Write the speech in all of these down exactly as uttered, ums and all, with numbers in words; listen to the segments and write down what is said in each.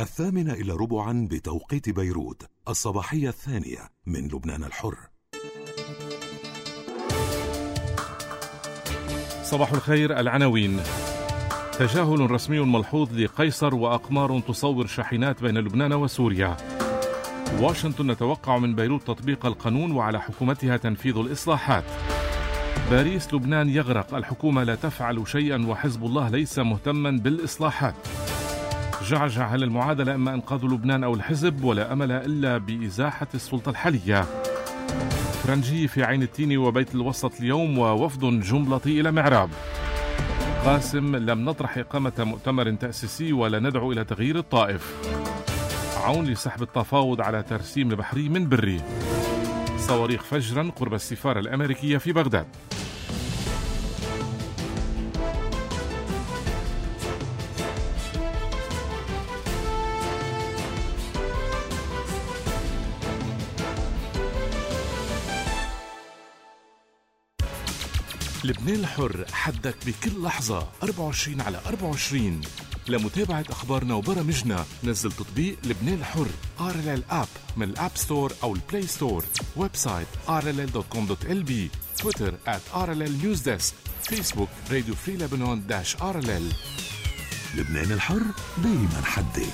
الثامنة إلى ربعا بتوقيت بيروت، الصباحية الثانية من لبنان الحر. صباح الخير. العناوين: تجاهل رسمي ملحوظ لقيصر وأقمار تصور شاحنات بين لبنان وسوريا. واشنطن نتوقع من بيروت تطبيق القانون وعلى حكومتها تنفيذ الإصلاحات. باريس: لبنان يغرق، الحكومة لا تفعل شيئا وحزب الله ليس مهتما بالإصلاحات. جعجع: هل المعادلة إما إنقاذ لبنان أو الحزب، ولا أمل إلا بإزاحة السلطة الحالية. فرنجي: في عين التين وبيت الوسط اليوم ووفد جملطي إلى معراب. قاسم: لم نطرح إقامة مؤتمر تأسيسي ولا ندعو إلى تغيير الطائف. عون لسحب التفاوض على ترسيم البحري من بري. صواريخ فجرا قرب السفارة الأمريكية في بغداد. لبنان الحر، حدك بكل لحظة أربعة وعشرين على أربعة وعشرين. لمتابعة أخبارنا وبرامجنا نزل تطبيق لبنان الحر آر إل إل آب من الآب ستور أو البلاي ستور. ويب سايت آر إل إل دوت كوم دوت إل بي. تويتر آت آر إل إل نيوز ديسك. فيسبوك راديو فري لبنان داش آر إل إل. لبنان الحر دايما حدي.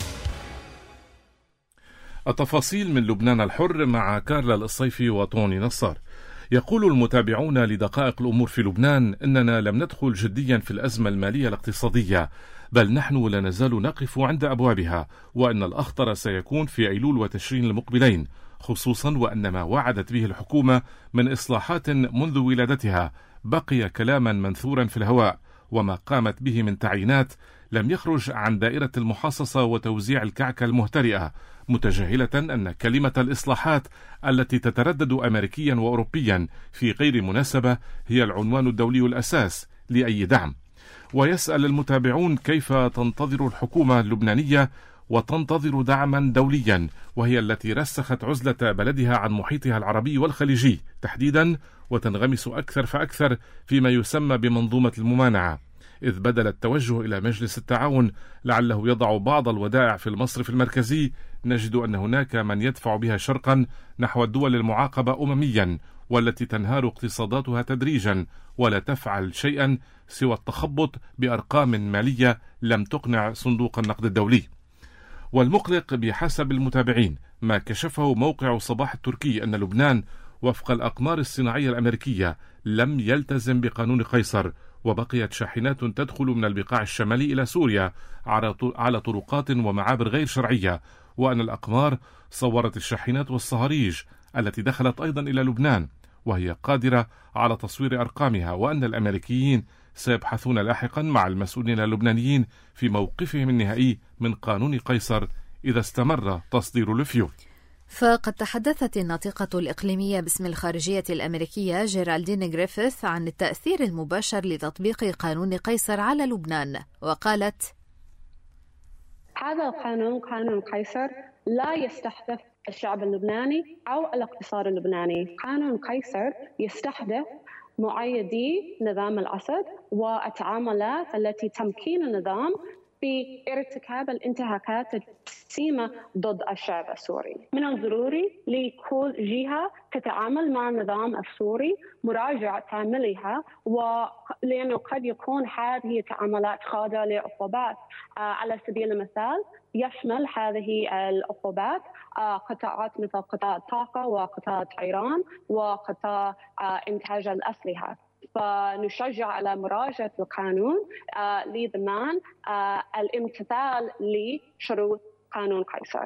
التفاصيل من لبنان الحر مع كارلا الصيفي وطوني نصار. يقول المتابعون لدقائق الأمور في لبنان إننا لم ندخل جديا في الأزمة المالية الاقتصادية، بل نحن لا نزال نقف عند أبوابها، وأن الأخطر سيكون في أيلول وتشرين المقبلين، خصوصا وأن ما وعدت به الحكومة من إصلاحات منذ ولادتها بقي كلاما منثورا في الهواء، وما قامت به من تعيينات لم يخرج عن دائرة المحاصصة وتوزيع الكعكة المهترئة، متجاهلة أن كلمة الإصلاحات التي تتردد أمريكيا وأوروبيا في غير مناسبة هي العنوان الدولي الأساس لأي دعم. ويسأل المتابعون كيف تنتظر الحكومة اللبنانية وتنتظر دعما دوليا، وهي التي رسخت عزلة بلدها عن محيطها العربي والخليجي تحديدا، وتنغمس أكثر فأكثر فيما يسمى بمنظومة الممانعة، إذ بدل التوجه إلى مجلس التعاون لعله يضع بعض الودائع في المصرف المركزي، نجد أن هناك من يدفع بها شرقا نحو الدول المعاقبة أمميا والتي تنهار اقتصاداتها تدريجا ولا تفعل شيئا سوى التخبط بأرقام مالية لم تقنع صندوق النقد الدولي. والمقلق بحسب المتابعين ما كشفه موقع صباح التركي أن لبنان وفق الأقمار الصناعية الأمريكية لم يلتزم بقانون قيصر، وبقيت شاحنات تدخل من البقاع الشمالي إلى سوريا على طرقات ومعابر غير شرعية، وأن الأقمار صورت الشاحنات والصهاريج التي دخلت أيضا إلى لبنان وهي قادرة على تصوير أرقامها، وأن الأمريكيين سيبحثون لاحقا مع المسؤولين اللبنانيين في موقفهم النهائي من قانون قيصر إذا استمر تصدير الفيول. فقد تحدثت الناطقة الإقليمية باسم الخارجية الأمريكية جيرالدين غريفيث عن التأثير المباشر لتطبيق قانون قيصر على لبنان، وقالت: هذا القانون قانون قيصر لا يستهدف الشعب اللبناني أو الاقتصاد اللبناني. قانون قيصر يستهدف مؤيدي نظام الأسد والتعاملات التي تمكين النظام في ارتكاب الانتهاكات الجسيمة ضد الشعب السوري. من الضروري لكل جهة تتعامل مع النظام السوري مراجعة تعاملها، ولأنه قد يكون هذه التعاملات خاضعة لعقوبات. على سبيل المثال يشمل هذه العقوبات قطاعات مثل قطاع الطاقة وقطاع الطيران وقطاع إنتاج الأسلحة. فنشجع على مراجعة القانون لضمان الامتثال لشروط قانون قيصر.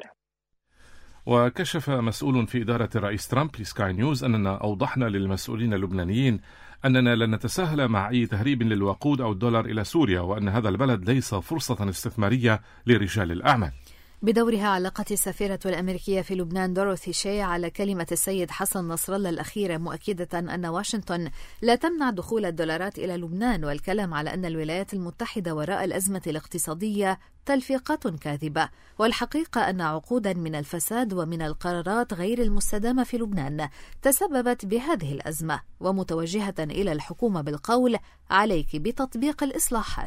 وكشف مسؤول في إدارة الرئيس ترامب لسكاي نيوز أننا أوضحنا للمسؤولين اللبنانيين أننا لن نتساهل مع أي تهريب للوقود أو الدولار إلى سوريا، وأن هذا البلد ليس فرصة استثمارية لرجال الأعمال. بدورها علقت السفيرة الأمريكية في لبنان دوروثي شي على كلمة السيد حسن نصر الله الأخيرة، مؤكدة أن واشنطن لا تمنع دخول الدولارات إلى لبنان، والكلام على أن الولايات المتحدة وراء الأزمة الاقتصادية تلفيقات كاذبة. والحقيقة أن عقودا من الفساد ومن القرارات غير المستدامة في لبنان تسببت بهذه الأزمة، ومتوجهة إلى الحكومة بالقول: عليك بتطبيق الإصلاحات.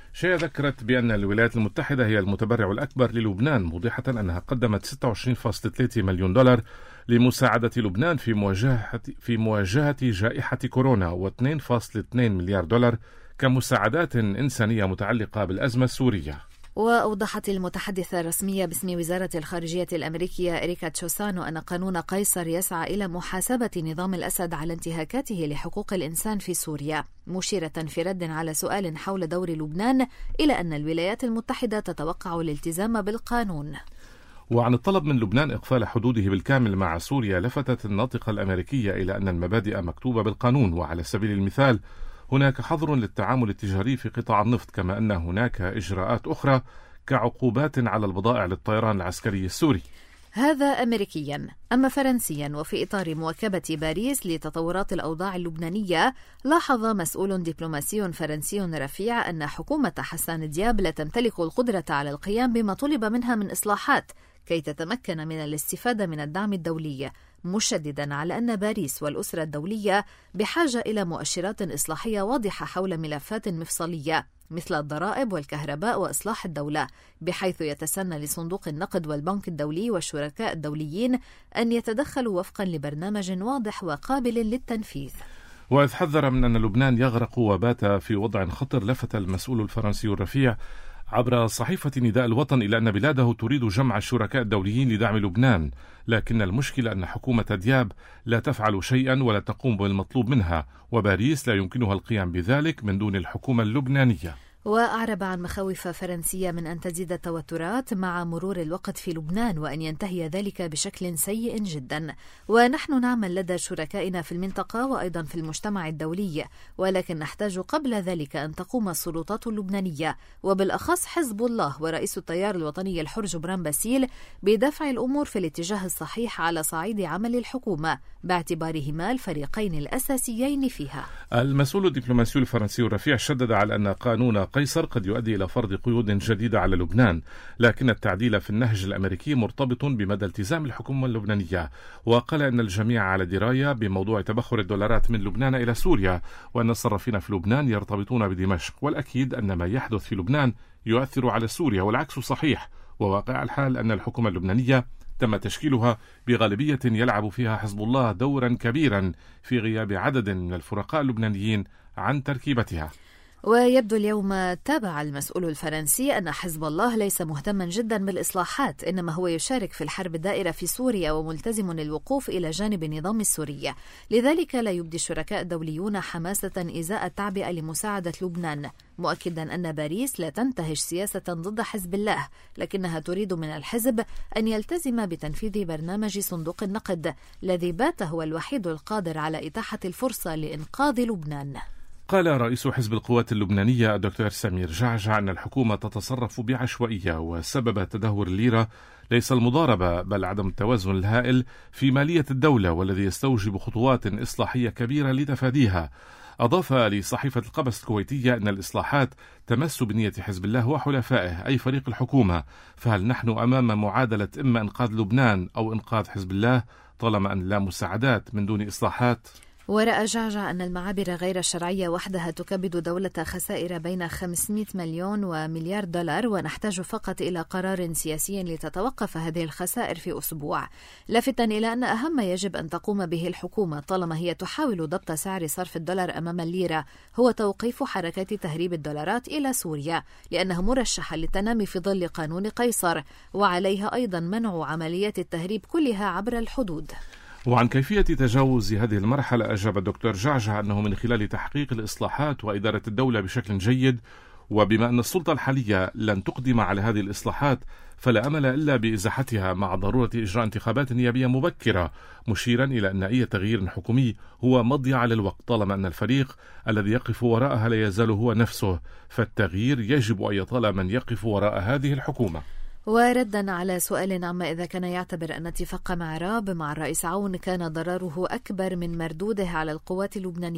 شيا ذكرت بأن الولايات المتحدة هي المتبرع الأكبر للبنان، موضحة أنها قدمت ستة وعشرين فاصلة ثلاثة مليون دولار لمساعدة لبنان في مواجهة في مواجهة جائحة كورونا واثنين فاصلة اثنين مليار دولار كمساعدات إنسانية متعلقة بالأزمة السورية. وأوضحت المتحدثة الرسمية باسم وزارة الخارجية الأمريكية إريكا تشوسانو أن قانون قيصر يسعى إلى محاسبة نظام الأسد على انتهاكاته لحقوق الإنسان في سوريا، مشيرة في رد على سؤال حول دور لبنان إلى أن الولايات المتحدة تتوقع الالتزام بالقانون. وعن الطلب من لبنان إقفال حدوده بالكامل مع سوريا، لفتت الناطقة الأمريكية إلى أن المبادئ مكتوبة بالقانون، وعلى سبيل المثال هناك حظر للتعامل التجاري في قطاع النفط، كما أن هناك إجراءات أخرى كعقوبات على البضائع للطيران العسكري السوري. هذا أمريكيا. أما فرنسيا، وفي إطار مواكبة باريس لتطورات الأوضاع اللبنانية، لاحظ مسؤول دبلوماسي فرنسي رفيع أن حكومة حسان دياب لا تمتلك القدرة على القيام بما طلب منها من إصلاحات كي تتمكن من الاستفادة من الدعم الدولي، مشددا على أن باريس والأسرة الدولية بحاجة إلى مؤشرات إصلاحية واضحة حول ملفات مفصلية مثل الضرائب والكهرباء وإصلاح الدولة، بحيث يتسنى لصندوق النقد والبنك الدولي والشركاء الدوليين أن يتدخلوا وفقا لبرنامج واضح وقابل للتنفيذ. وإذ حذر من أن لبنان يغرق وبات في وضع خطر، لفت المسؤول الفرنسي الرفيع عبر صحيفة نداء الوطن إلى أن بلاده تريد جمع الشركاء الدوليين لدعم لبنان، لكن المشكلة أن حكومة دياب لا تفعل شيئا ولا تقوم بالمطلوب منها، وباريس لا يمكنها القيام بذلك من دون الحكومة اللبنانية. وأعرب عن مخاوف فرنسية من أن تزيد التوترات مع مرور الوقت في لبنان وأن ينتهي ذلك بشكل سيء جدا. ونحن نعمل لدى شركائنا في المنطقة وأيضا في المجتمع الدولي، ولكن نحتاج قبل ذلك أن تقوم السلطات اللبنانية وبالأخص حزب الله ورئيس التيار الوطني الحر جبران باسيل بدفع الأمور في الاتجاه الصحيح على صعيد عمل الحكومة باعتبارهما الفريقين الأساسيين فيها. المسؤول الدبلوماسي الفرنسي الرفيع شدد على أن قانون قيصر قد يؤدي إلى فرض قيود جديدة على لبنان، لكن التعديل في النهج الأمريكي مرتبط بمدى التزام الحكومة اللبنانية، وقال أن الجميع على دراية بموضوع تبخر الدولارات من لبنان إلى سوريا، وأن الصرافين في لبنان يرتبطون بدمشق، والأكيد أن ما يحدث في لبنان يؤثر على سوريا والعكس صحيح، وواقع الحال أن الحكومة اللبنانية تم تشكيلها بغالبية يلعب فيها حزب الله دورا كبيرا في غياب عدد من الفرقاء اللبنانيين عن تركيبتها. ويبدو اليوم تابع المسؤول الفرنسي أن حزب الله ليس مهتما جدا بالإصلاحات، إنما هو يشارك في الحرب الدائرة في سوريا وملتزم الوقوف إلى جانب النظام السوري، لذلك لا يبدي الشركاء الدوليون حماسة إزاء التعبئة لمساعدة لبنان، مؤكدا أن باريس لا تنتهج سياسة ضد حزب الله، لكنها تريد من الحزب أن يلتزم بتنفيذ برنامج صندوق النقد الذي بات هو الوحيد القادر على إتاحة الفرصة لإنقاذ لبنان. قال رئيس حزب القوات اللبنانية الدكتور سمير جعجع أن الحكومة تتصرف بعشوائية، وسبب تدهور الليرة ليس المضاربة بل عدم التوازن الهائل في مالية الدولة، والذي يستوجب خطوات إصلاحية كبيرة لتفاديها. أضاف لصحيفة القبس الكويتية أن الإصلاحات تمس بنية حزب الله وحلفائه أي فريق الحكومة، فهل نحن أمام معادلة إما إنقاذ لبنان أو إنقاذ حزب الله طالما أن لا مساعدات من دون إصلاحات؟ ورأى جعجع أن المعابر غير الشرعية وحدها تكبد دولة خسائر بين خمسمائة مليون ومليار دولار، ونحتاج فقط إلى قرار سياسي لتتوقف هذه الخسائر في أسبوع، لافتا إلى أن أهم ما يجب أن تقوم به الحكومة طالما هي تحاول ضبط سعر صرف الدولار أمام الليرة هو توقيف حركات تهريب الدولارات إلى سوريا، لأنها مرشحة للتنامي في ظل قانون قيصر، وعليها أيضا منع عمليات التهريب كلها عبر الحدود. وعن كيفية تجاوز هذه المرحلة أجاب الدكتور جعجع أنه من خلال تحقيق الإصلاحات وإدارة الدولة بشكل جيد، وبما أن السلطة الحالية لن تقدم على هذه الإصلاحات فلا أمل إلا بإزاحتها مع ضرورة إجراء انتخابات نيابية مبكرة، مشيرا إلى أن أي تغيير حكومي هو مضيعة للوقت طالما أن الفريق الذي يقف وراءها لا يزال هو نفسه، فالتغيير يجب أن يطال من يقف وراء هذه الحكومة. وردا على سؤال عما إذا كان يعتبر أن اتفاق معراب مع الرئيس عون كان ضرره أكبر من مردوده على القوات اللبنانية،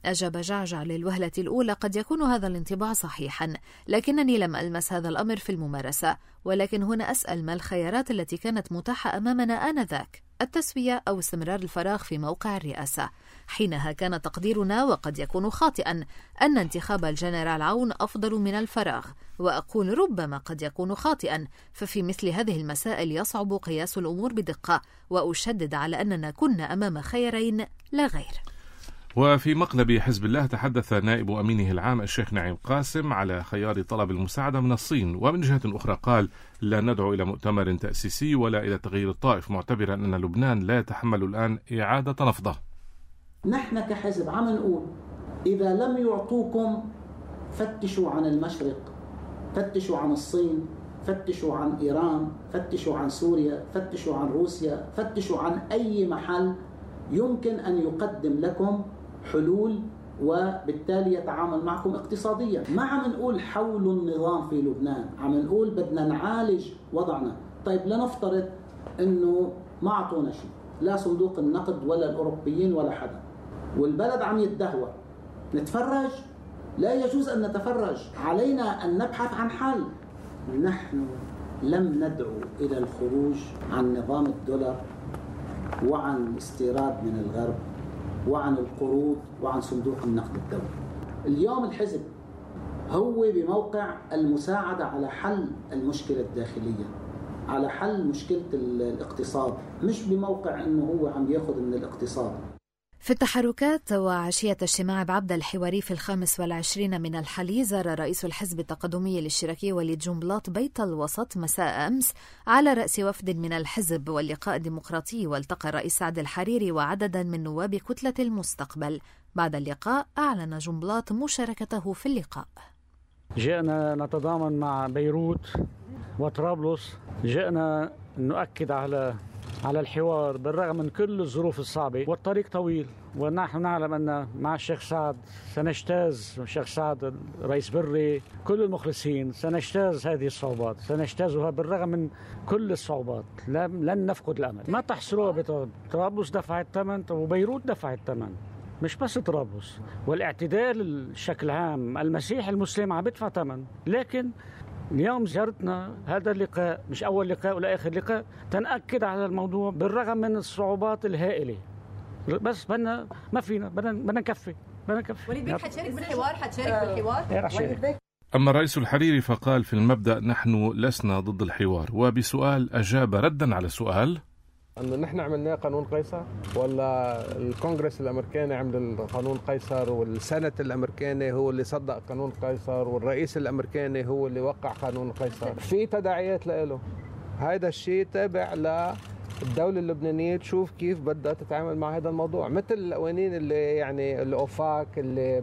أجاب جعجع للوهلة الأولى: قد يكون هذا الانطباع صحيحا، لكنني لم ألمس هذا الأمر في الممارسة، ولكن هنا أسأل: ما الخيارات التي كانت متاحة أمامنا آنذاك؟ التسوية أو استمرار الفراغ في موقع الرئاسة؟ حينها كان تقديرنا، وقد يكون خاطئا، أن انتخاب الجنرال عون أفضل من الفراغ، وأقول ربما قد يكون خاطئا، ففي مثل هذه المسائل يصعب قياس الأمور بدقة، وأشدد على أننا كنا أمام خيارين لا غير. وفي مقلب حزب الله تحدث نائب أمينه العام الشيخ نعيم قاسم على خيار طلب المساعدة من الصين، ومن جهة أخرى قال: لا ندعو إلى مؤتمر تأسيسي ولا إلى تغيير الطائف، معتبرا أن لبنان لا يتحمل الآن إعادة نفضه. نحن كحزب عم نقول: إذا لم يعطوكم فتشوا عن المشرق، فتشوا عن الصين، فتشوا عن إيران، فتشوا عن سوريا، فتشوا عن روسيا، فتشوا عن أي محل يمكن أن يقدم لكم حلول وبالتالي يتعامل معكم اقتصاديا. ما عم نقول حولوا النظام في لبنان، عم نقول بدنا نعالج وضعنا. طيب لنفترض أنه ما أعطونا شيء، لا صندوق النقد ولا الأوروبيين ولا حدا، والبلد عم يتدهور، نتفرج؟ لا يجوز أن نتفرج، علينا أن نبحث عن حل. نحن لم ندعو إلى الخروج عن نظام الدولار وعن الاستيراد من الغرب وعن القروض وعن صندوق النقد الدولي. اليوم الحزب هو بموقع المساعدة على حل المشكلة الداخلية، على حل مشكلة الاقتصاد، مش بموقع أنه هو عم يأخذ من الاقتصاد. في التحركات وعشية اجتماع بعبدة الحواري في الخامس والعشرين من الحلي، زار رئيس الحزب التقدمي الاشتراكي وليد جنبلاط بيت الوسط مساء أمس على رأس وفد من الحزب واللقاء الديمقراطي، والتقى الرئيس سعد الحريري وعددا من نواب كتلة المستقبل. بعد اللقاء أعلن جنبلاط مشاركته في اللقاء. جئنا نتضامن مع بيروت وطرابلس، جئنا نؤكد على على الحوار بالرغم من كل الظروف الصعبة، والطريق طويل، ونحن نعلم أن مع الشيخ سعد سنجتاز، الشيخ سعد رئيس بري، كل المخلصين سنجتاز هذه الصعوبات، سنجتازها بالرغم من كل الصعوبات، لن نفقد الأمل. ما تحصروها بطرابلس دفعت ثمن وبيروت دفعت ثمن، مش بس طرابلس، والاعتدال بشكل عام المسيح المسلم عم بدفع ثمن. لكن اليوم زيارتنا هذا اللقاء مش أول لقاء ولا آخر لقاء، تنأكد على الموضوع بالرغم من الصعوبات الهائلة، بس بدنا ما فينا بدنا بدنا نكفي بدنا نكفي. وليد بيك حتشارك بالحوار حتشارك بالحوار أما الرئيس الحريري فقال في المبدأ: نحن لسنا ضد الحوار. وبسؤال أجاب ردا على سؤال: أنه نحن عملناه قانون قيصر ولا الكونغرس الأمريكاني عمل قانون قيصر، والسنة الأمريكاني هو اللي صدق قانون قيصر، والرئيس الأمريكاني هو اللي وقع قانون قيصر؟ في تداعيات له. هذا الشيء تابع للدولة اللبنانية تشوف كيف بدها تتعامل مع هذا الموضوع، مثل القوانين اللي يعني الأوفاك اللي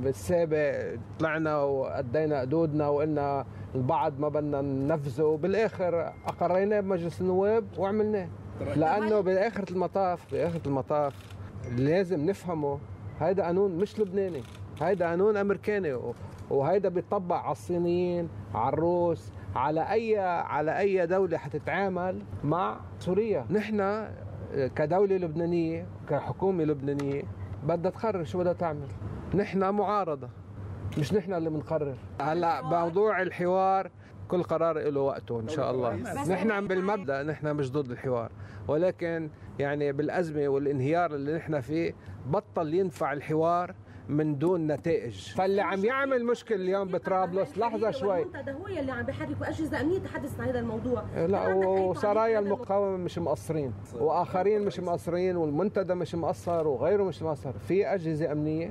بالسابق طلعنا وأدينا حدودنا وقلنا البعض ما بدنا ننفذه، وبالآخر أقريناه بمجلس النواب وعملناه. لأنه بآخرة المطاف بآخرة المطاف لازم نفهمه هيدا قانون مش لبناني، هيدا قانون أمريكاني، وهيدا بيطبق على الصينيين، على الروس، على أي على أي دولة حتتعامل مع سوريا. نحن كدولة لبنانية كحكومة لبنانية بدها تقرر شو بدها تعمل. نحن معارضة، مش نحن اللي بنقرر. هلا موضوع الحوار كل قرار له وقته إن شاء الله. نحن بالمبدأ نحن مش ضد الحوار، ولكن يعني بالأزمة والانهيار اللي نحن فيه بطل ينفع الحوار من دون نتائج. فاللي عم يعمل مشكل اليوم بطرابلس، لحظة شوي، المنتدى هو اللي عم بيحرك وأجهزة أمنية تحدث عن هذا الموضوع. لا، وسرايا المقاومة مش مقصرين، وآخرين مش مقصرين، والمنتدى مش مقصر، وغيره مش مقصر. في أجهزة أمنية،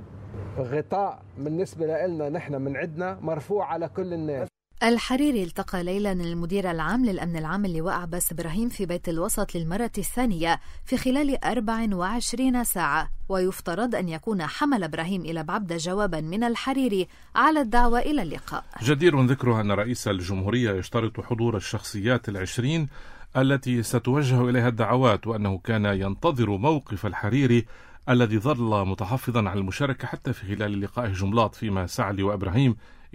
غطاء بالنسبة لنا نحن من عندنا مرفوع على كل الناس. الحريري التقى ليلا المدير العام للأمن العام اللواء عباس إبراهيم في بيت الوسط للمرة الثانية في خلال أربع وعشرين ساعة، ويفترض أن يكون حمل إبراهيم إلى بعبدة جوابا من الحريري على الدعوة إلى اللقاء. جدير ذكره أن رئيس الجمهورية يشترط حضور الشخصيات العشرين التي ستوجه إليها الدعوات، وأنه كان ينتظر موقف الحريري الذي ظل متحفظا على المشاركة حتى في خلال لقائه جنبلاط، فيما سعى وإبراهيم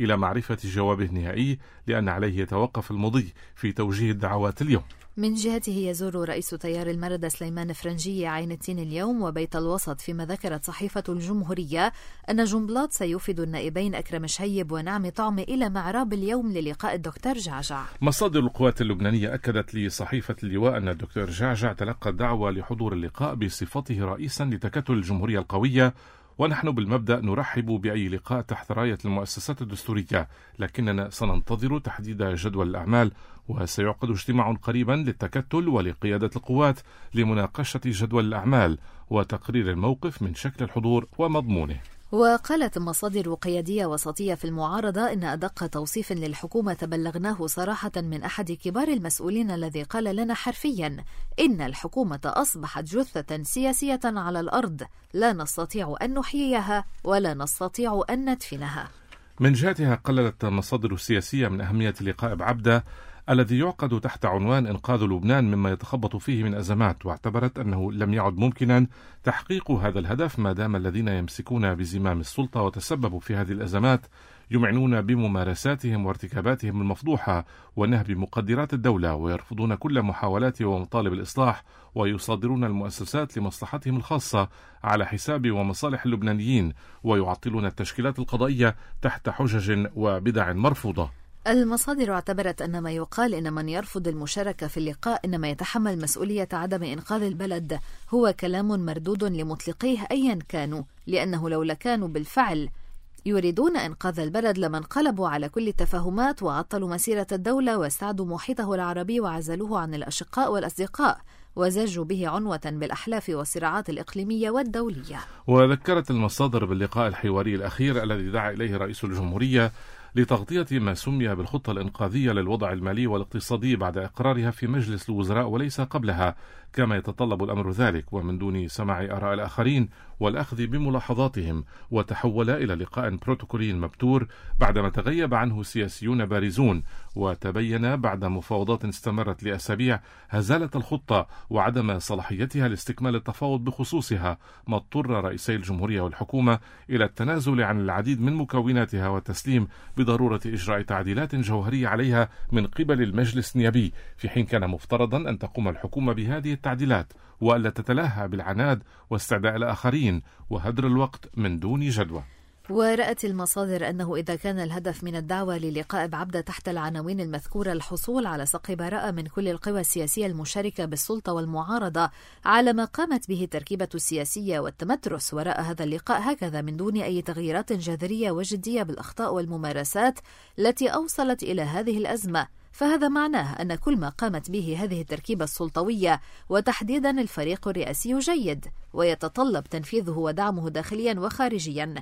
إلى معرفة جوابه النهائي، لأن عليه يتوقف المضي في توجيه الدعوات اليوم. من جهته يزور رئيس تيار المردة سليمان فرنجي عين التين اليوم وبيت الوسط، فيما ذكرت صحيفة الجمهورية أن جنبلاط سيوفد النائبين أكرم شهيب ونعم طعمة إلى معراب اليوم للقاء الدكتور جعجع. مصادر القوات اللبنانية أكدت لصحيفة اللواء أن الدكتور جعجع تلقى الدعوة لحضور اللقاء بصفته رئيسا لتكتل الجمهورية القوية، ونحن بالمبدأ نرحب بأي لقاء تحت راية المؤسسات الدستورية، لكننا سننتظر تحديد جدول الأعمال، وسيعقد اجتماع قريبا للتكتل ولقيادة القوات لمناقشة جدول الأعمال وتقرير الموقف من شكل الحضور ومضمونه. وقالت مصادر قيادية وسطية في المعارضة إن أدق توصيف للحكومة تبلغناه صراحة من أحد كبار المسؤولين، الذي قال لنا حرفيا إن الحكومة أصبحت جثة سياسية على الأرض، لا نستطيع أن نحييها ولا نستطيع أن ندفنها. من جهتها قللت مصادر السياسية من أهمية لقاء بعبدة الذي يعقد تحت عنوان إنقاذ لبنان مما يتخبط فيه من أزمات، واعتبرت أنه لم يعد ممكنا تحقيق هذا الهدف ما دام الذين يمسكون بزمام السلطة وتسببوا في هذه الأزمات يمعنون بممارساتهم وارتكاباتهم المفضوحة ونهب مقدرات الدولة، ويرفضون كل محاولات ومطالب الإصلاح، ويصادرون المؤسسات لمصلحتهم الخاصة على حساب ومصالح اللبنانيين، ويعطلون التشكيلات القضائية تحت حجج وبدع مرفوضة. المصادر اعتبرت أن ما يقال إن من يرفض المشاركة في اللقاء إنما يتحمل مسؤولية عدم إنقاذ البلد هو كلام مردود لمطلقيه أيا كانوا، لأنه لو لكانوا بالفعل يريدون إنقاذ البلد لما انقلبوا على كل التفاهمات وعطلوا مسيرة الدولة واستعدوا محيطه العربي وعزلوه عن الأشقاء والأصدقاء وزجوا به عنوة بالأحلاف والصراعات الإقليمية والدولية. وذكرت المصادر باللقاء الحواري الأخير الذي دعا إليه رئيس الجمهورية لتغطية ما سمي بالخطة الإنقاذية للوضع المالي والاقتصادي بعد إقرارها في مجلس الوزراء وليس قبلها كما يتطلب الأمر ذلك، ومن دون سماع آراء الآخرين والأخذ بملاحظاتهم، وتحول إلى لقاء بروتوكولي مبتور بعدما تغيب عنه سياسيون بارزون، وتبين بعد مفاوضات استمرت لأسابيع هزالة الخطة وعدم صلاحيتها لاستكمال التفاوض بخصوصها، ما اضطر رئيسي الجمهورية والحكومة إلى التنازل عن العديد من مكوناتها والتسليم بضرورة إجراء تعديلات جوهرية عليها من قبل المجلس النيابي، في حين كان مفترضا أن تقوم الحكومة بهذه التعديلات وألا تتلهى بالعناد واستعداء الآخرين وهدر الوقت من دون جدوى. ورأت المصادر أنه إذا كان الهدف من الدعوة للقاء بعبدة تحت العناوين المذكورة الحصول على سقي براءة من كل القوى السياسية المشاركة بالسلطة والمعارضة على ما قامت به التركيبة السياسية والتمترس وراء هذا اللقاء هكذا من دون أي تغييرات جذرية وجدية بالأخطاء والممارسات التي أوصلت إلى هذه الأزمة، فهذا معناه أن كل ما قامت به هذه التركيبة السلطوية وتحديدا الفريق الرئاسي جيد ويتطلب تنفيذه ودعمه داخليا وخارجيا،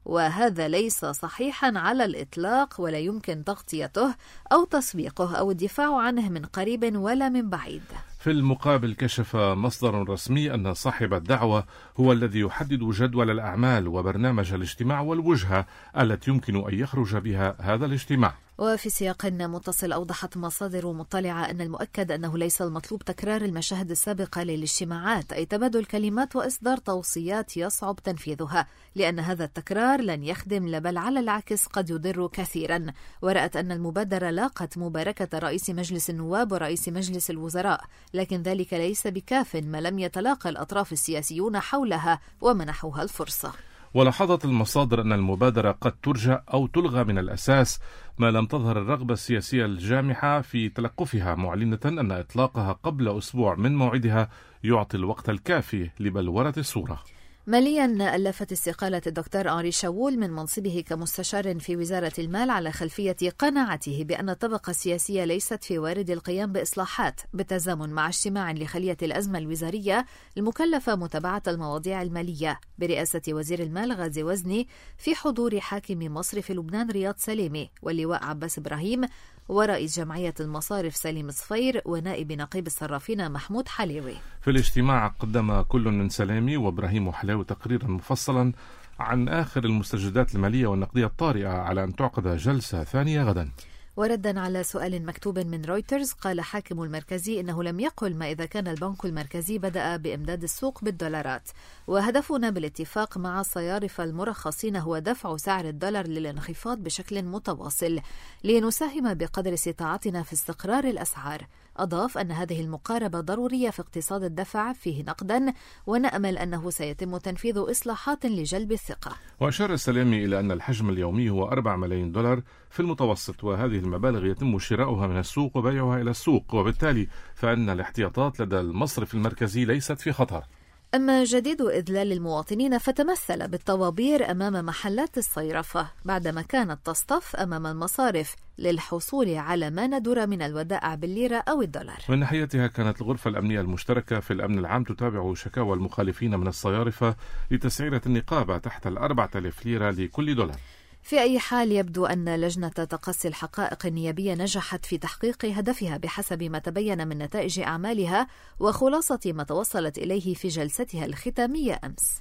وهذا ليس صحيحا على الإطلاق ولا يمكن تغطيته أو تسويقه أو الدفاع عنه من قريب ولا من بعيد. في المقابل كشف مصدر رسمي أن صاحب الدعوة هو الذي يحدد جدول الأعمال وبرنامج الاجتماع والوجهة التي يمكن أن يخرج بها هذا الاجتماع. وفي سياق متصل أوضحت مصادر مطلعة أن المؤكد أنه ليس المطلوب تكرار المشاهد السابقة للاجتماعات، أي تبادل كلمات وإصدار توصيات يصعب تنفيذها، لأن هذا التكرار لن يخدم بل على العكس قد يضر كثيرا. ورأت أن المبادرة لاقت مباركة رئيس مجلس النواب ورئيس مجلس الوزراء، لكن ذلك ليس بكاف ما لم يتلاقى الأطراف السياسيون حولها ومنحوها الفرصة. ولاحظت المصادر أن المبادرة قد ترجى أو تلغى من الأساس ما لم تظهر الرغبة السياسية الجامحة في تلقفها، معلنة أن إطلاقها قبل أسبوع من موعدها يعطي الوقت الكافي لبلورة الصورة. ماليا ألفت استقالة الدكتور أنري شاول من منصبه كمستشار في وزارة المال على خلفية قناعته بأن الطبقة السياسية ليست في وارد القيام بإصلاحات، بالتزامن مع اجتماع لخلية الأزمة الوزارية المكلفة متابعة المواضيع المالية برئاسة وزير المال غازي وزني في حضور حاكم مصرف لبنان رياض سليمي واللواء عباس إبراهيم ورئيس جمعية المصارف سليم صفير ونائب نقيب الصرافين محمود حليوي. في الاجتماع قدم كل من سلامي وإبراهيم وحلاوي تقريرا مفصلا عن آخر المستجدات المالية والنقدية الطارئة على أن تعقد جلسة ثانية غدا. وردا على سؤال مكتوب من رويترز، قال حاكم المركزي إنه لم يقل ما إذا كان البنك المركزي بدأ بإمداد السوق بالدولارات، وهدفنا بالاتفاق مع الصيارفة المرخصين هو دفع سعر الدولار للانخفاض بشكل متواصل لنساهم بقدر استطاعتنا في استقرار الأسعار. أضاف أن هذه المقاربة ضرورية في اقتصاد الدفع فيه نقدا، ونأمل أنه سيتم تنفيذ إصلاحات لجلب الثقة. وأشار السلامي إلى أن الحجم اليومي هو أربعة ملايين دولار في المتوسط، وهذه المبالغ يتم شراؤها من السوق وبيعها إلى السوق، وبالتالي فإن الاحتياطات لدى المصرف المركزي ليست في خطر. أما جديد إذلال المواطنين فتمثل بالطوابير أمام محلات الصيرفة بعدما كانت تصطف أمام المصارف للحصول على ما ندر من الودائع بالليرة أو الدولار. من ناحيتها كانت الغرفة الأمنية المشتركة في الأمن العام تتابع شكاوى المخالفين من الصيارفة لتسعيرة النقابة تحت الأربعة آلاف ليرة لكل دولار. في أي حال يبدو أن لجنة تقصي الحقائق النيابية نجحت في تحقيق هدفها بحسب ما تبين من نتائج أعمالها وخلاصة ما توصلت إليه في جلستها الختامية أمس.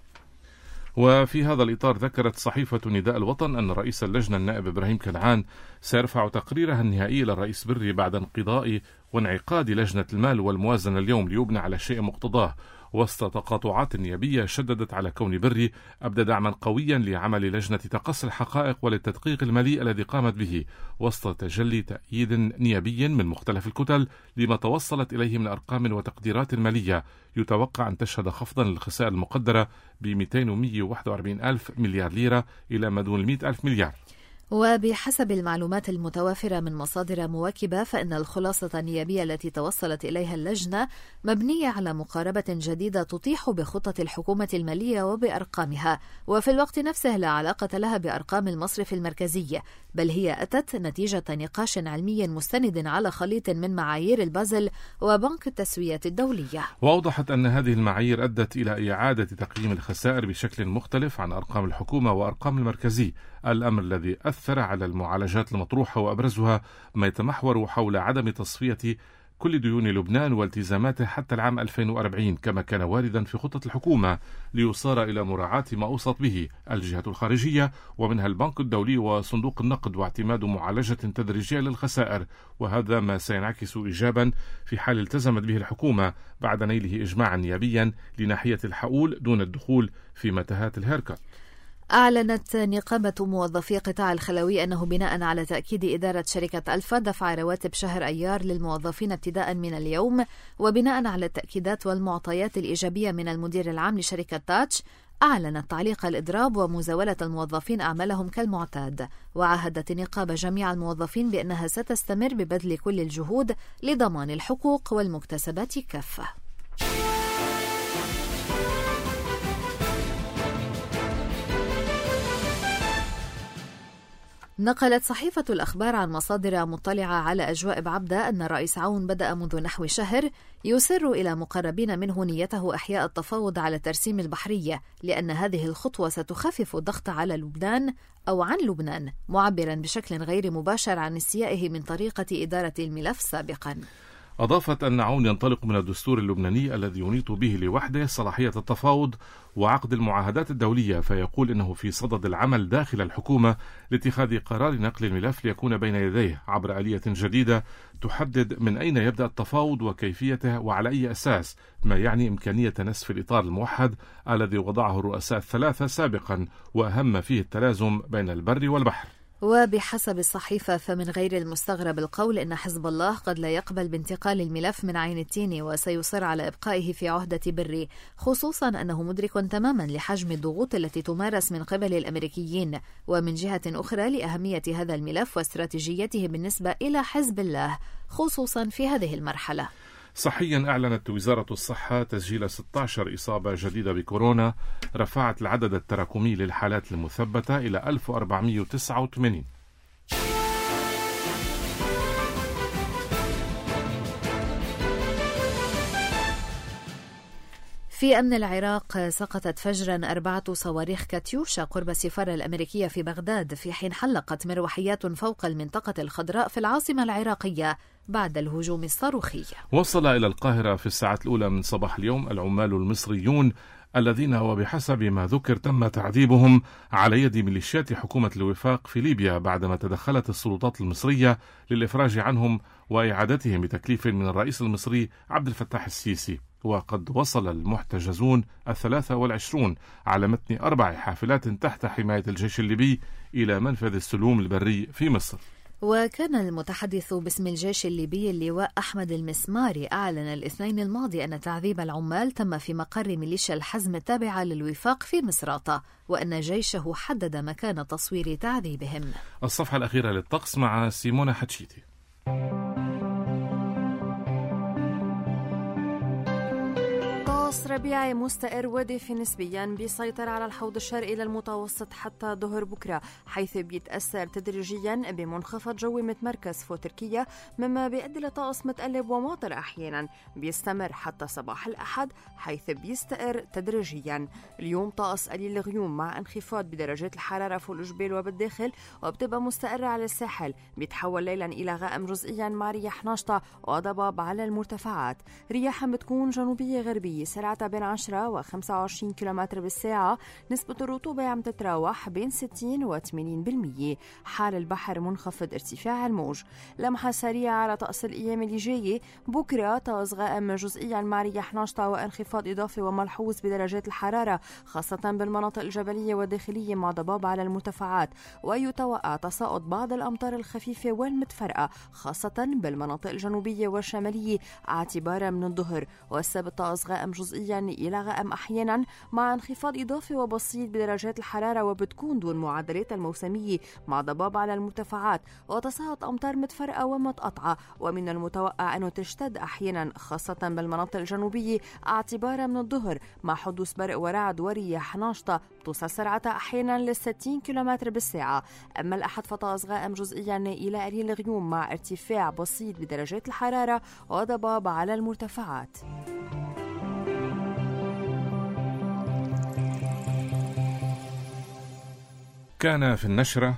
وفي هذا الإطار ذكرت صحيفة نداء الوطن أن رئيس اللجنة النائب إبراهيم كنعان سيرفع تقريرها النهائي للرئيس بري بعد انقضاء وانعقاد لجنة المال والموازنة اليوم ليبنى على شيء مقتضاه. وسط تقاطعات نيابية شددت على كون بري أبدى دعما قويا لعمل لجنة تقصي الحقائق وللتدقيق المالي الذي قامت به، وسط تجلي تأييد نيابي من مختلف الكتل لما توصلت إليه من أرقام وتقديرات مالية يتوقع أن تشهد خفضا للخسائر المقدرة ب مئتين وواحد وأربعين ألف مليار ليرة إلى ما دون مئة ألف مليار. وبحسب المعلومات المتوافرة من مصادر مواكبة فإن الخلاصة النيابية التي توصلت إليها اللجنة مبنية على مقاربة جديدة تطيح بخطة الحكومة المالية وبأرقامها، وفي الوقت نفسه لا علاقة لها بأرقام المصرف المركزي، بل هي أتت نتيجة نقاش علمي مستند على خليط من معايير البازل وبنك التسوية الدولية. وأوضحت أن هذه المعايير أدت إلى إعادة تقييم الخسائر بشكل مختلف عن أرقام الحكومة وأرقام المركزي، الأمر الذي أثر على المعالجات المطروحة، وأبرزها ما يتمحور حول عدم تصفية كل ديون لبنان والتزاماته حتى العام ألفين وأربعين كما كان واردا في خطة الحكومة، ليصار إلى مراعاة ما أوصت به الجهات الخارجية ومنها البنك الدولي وصندوق النقد، واعتماد معالجة تدريجية للخسائر، وهذا ما سينعكس إيجابا في حال التزمت به الحكومة بعد نيله إجماعا نيابيا لناحية الحقول دون الدخول في متاهات الهيركات. أعلنت نقابة موظفي قطاع الخلوي أنه بناء على تأكيد إدارة شركة ألفا دفع رواتب شهر أيار للموظفين ابتداء من اليوم، وبناء على التأكيدات والمعطيات الإيجابية من المدير العام لشركة تاتش أعلنت تعليق الإضراب ومزاولة الموظفين أعمالهم كالمعتاد. وعهدت النقابة جميع الموظفين بأنها ستستمر ببذل كل الجهود لضمان الحقوق والمكتسبات كافة. نقلت صحيفة الأخبار عن مصادر مطلعة على أجواء بعبدة أن الرئيس عون بدأ منذ نحو شهر يسر إلى مقربين منه نيته إحياء التفاوض على ترسيم البحرية، لأن هذه الخطوة ستخفف الضغط على لبنان أو عن لبنان، معبرا بشكل غير مباشر عن استيائه من طريقة إدارة الملف سابقا. أضافت أن عون ينطلق من الدستور اللبناني الذي ينيط به لوحده صلاحية التفاوض وعقد المعاهدات الدولية، فيقول إنه في صدد العمل داخل الحكومة لاتخاذ قرار نقل الملف ليكون بين يديه عبر آلية جديدة تحدد من أين يبدأ التفاوض وكيفيته وعلى أي أساس، ما يعني إمكانية نسف الإطار الموحد الذي وضعه الرؤساء الثلاثة سابقا، وأهم فيه التلازم بين البر والبحر. وبحسب الصحيفة فمن غير المستغرب القول إن حزب الله قد لا يقبل بانتقال الملف من عين التين وسيصر على إبقائه في عهدة بري، خصوصا أنه مدرك تماما لحجم الضغوط التي تمارس من قبل الأمريكيين، ومن جهة أخرى لأهمية هذا الملف واستراتيجيته بالنسبة إلى حزب الله خصوصا في هذه المرحلة. صحيا أعلنت وزارة الصحة تسجيل ستة عشر إصابة جديدة بكورونا، رفعت العدد التراكمي للحالات المثبتة إلى ألف وأربعمئة وتسعة وثمانين. في أمن العراق سقطت فجرا أربعة صواريخ كاتيوشا قرب السفارة الأمريكية في بغداد، في حين حلقت مروحيات فوق المنطقة الخضراء في العاصمة العراقية بعد الهجوم الصاروخي. وصل إلى القاهرة في الساعات الأولى من صباح اليوم العمال المصريون الذين وبحسب ما ذكر تم تعذيبهم على يد ميليشيات حكومة الوفاق في ليبيا بعدما تدخلت السلطات المصرية للإفراج عنهم وإعادتهم بتكليف من الرئيس المصري عبد الفتاح السيسي. وقد وصل المحتجزون الثلاثة والعشرون على متن أربع حافلات تحت حماية الجيش الليبي إلى منفذ السلوم البري في مصر. وكان المتحدث باسم الجيش الليبي اللواء أحمد المسماري أعلن الاثنين الماضي أن تعذيب العمال تم في مقر ميليشيا الحزم التابعة للوفاق في مصراتة، وأن جيشه حدد مكان تصوير تعذيبهم. الصفحة الأخيرة للطقس مع سيمونة حتشيتي. ربيعي مستقر ودافي نسبيا بيسيطر على الحوض الشرقي للمتوسط حتى ظهر بكرة، حيث بيتأثر تدريجيا بمنخفض جوي متمركز فوق تركيا مما بيؤدي لطقس متقلب وماطر أحيانا بيستمر حتى صباح الأحد، حيث بيستقر تدريجيا. اليوم طقس قليل الغيوم مع انخفاض بدرجات الحرارة فوق الجبال وبالداخل، وبتبقى مستقرة على الساحل، بيتحول ليلا إلى غائم جزئيا مع رياح ناشطة وضباب على المرتفعات. رياح بتكون جنوبية غربية سرعتها بين عشرة وخمسة وعشرين كيلومتر بالساعة، نسبة الرطوبة عم تتراوح بين ستين وثمانين بالمية. حال البحر منخفض ارتفاع الموج. لمحة سريعة على طقس الأيام اللي جاية. بكرة طقس غائم جزئيا مع رياح ناشطة وانخفاض إضافي وملحوظ بدرجات الحرارة خاصة بالمناطق الجبلية والداخلية مع ضباب على المرتفعات، ويتوقع تساقط بعض الأمطار الخفيفة والمتفرقة خاصة بالمناطق الجنوبية والشمالية اعتبارا من الظهر. والسبت طقس غائم جزئيا إلى غائم أحيانا مع انخفاض إضافي وبسيط بدرجات الحرارة، وبتكون دون معدلات الموسمية مع ضباب على المرتفعات وتساقط أمطار متفرقة ومتقطعة. ومن المتوقع أنه تشتد أحيانا خاصة بالمناطق الجنوبية اعتبارا من الظهر مع حدوث برق ورعد ورياح ناشطة توصل سرعتها أحيانا للستين كيلومتر بالساعة. أما الأحد فطقس غائم جزئيا إلى قليل الغيوم مع ارتفاع بسيط بدرجات الحرارة وضباب على المرتفعات. كان في النشرة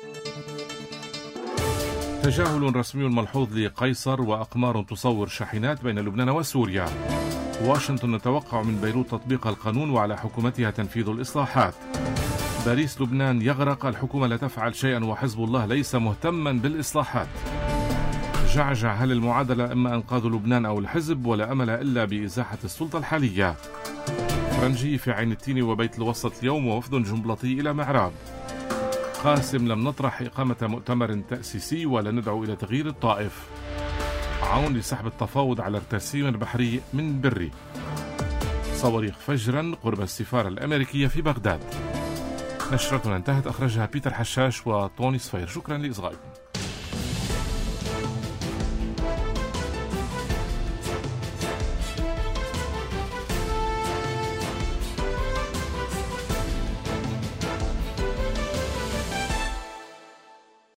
تجاهل رسمي ملحوظ لقيصر وأقمار تصور شاحنات بين لبنان وسوريا. واشنطن تتوقع من بيروت تطبيق القانون وعلى حكومتها تنفيذ الإصلاحات. باريس لبنان يغرق، الحكومة لا تفعل شيئا وحزب الله ليس مهتما بالإصلاحات. جعجع، هل المعادلة إما إنقاذ لبنان أو الحزب ولا أمل إلا بإزاحة السلطة الحالية. فرنجي في عين التين وبيت الوسط اليوم ووفد جنبلطي إلى معراب. قاسم، لم نطرح إقامة مؤتمر تأسيسي ولا ندعو إلى تغيير الطائف. عون لسحب التفاوض على الترسيم البحري من بري. صواريخ فجرا قرب السفارة الأمريكية في بغداد. نشرتنا انتهت، أخرجها بيتر حشاش وطوني صفير. شكرا لإصغائكم.